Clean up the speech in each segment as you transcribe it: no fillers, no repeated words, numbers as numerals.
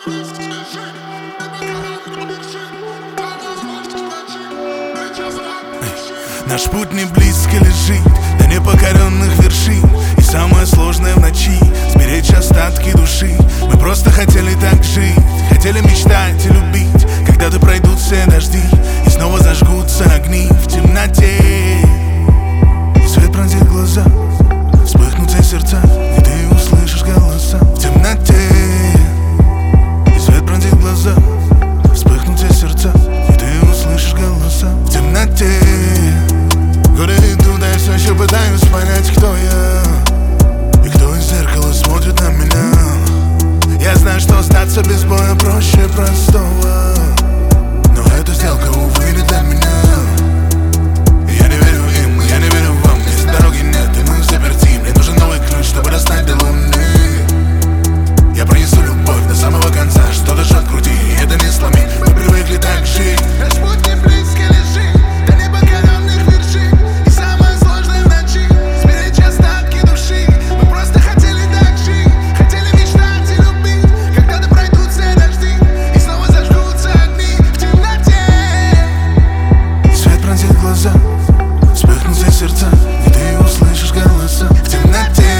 Наш путь не близко лежит до непокоренных вершин, и самое сложное в ночи — сберечь остатки души. Мы просто хотели так жить, хотели мечтать и любить. Когда-то пройдут все дожди, и снова зажгутся огни в темноте. И свет пронзит глаза, вспыхнут все сердца, и ты услышишь голоса в темноте. И свет пронзит глаза, вспыхнут все сердца, и ты услышишь голоса в темноте. Годы идут, а я все еще пытаюсь понять, кто я и кто из зеркала смотрит на меня. Я знаю, что остаться без боя проще простого, но эта сделка, увы, не для меня. Я не верю им, я не верю вам. Если дороги нет, и мы заперти, мне нужен новый ключ, чтобы достать до луны. Я принесу любовь до самого конца, что дышит в груди, и это не сломить. Мы привыкли так жить. Наш путь не близко лежит до непокоренных вершин, и самое сложное в ночи — сберечь остатки души. Мы просто хотели так жить, хотели мечтать и любить. Когда-то пройдут все дожди, и снова зажгутся огни в темноте. И свет пронзит глаза, вспыхнут все сердца, и ты услышишь голоса в темноте.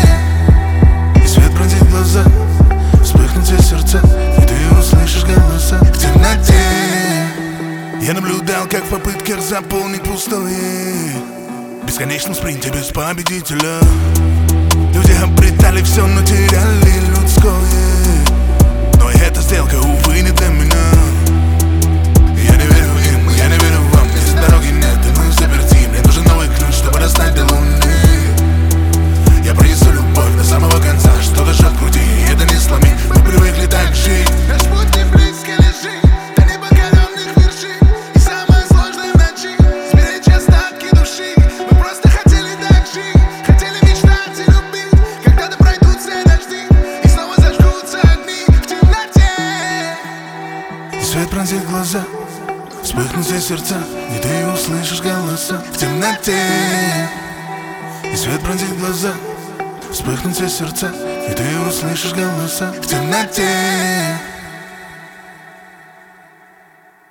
И свет пронзит глаза, вспыхнут все сердца, и ты услышишь голоса в темноте. Я наблюдал, как в попытках заполнить пустые, в бесконечном спринте без победителя. Люди обретали все, но теряли людское. Но и эта сделка, увы, не для меня. Я не верю им, я не верю вам. Если дороги нет, и мы заперти, мне нужен новый ключ, чтобы достать до луны. Я принесу любовь до самого конца, что дышит в груди, и это не сломить. Мы привыкли так жить. Наш путь не близко лежит до непокоренных вершин, и самое сложное в ночи — сберечь остатки души. Мы просто хотели так жить, хотели мечтать и любить. Когда-то пройдут все дожди, и снова зажгутся огни в темноте. И свет пронзит глаза, вспыхнут все сердца, и ты услышишь голоса в темноте. И свет пронзит глаза, вспыхнут все сердца, и ты услышишь голоса в темноте.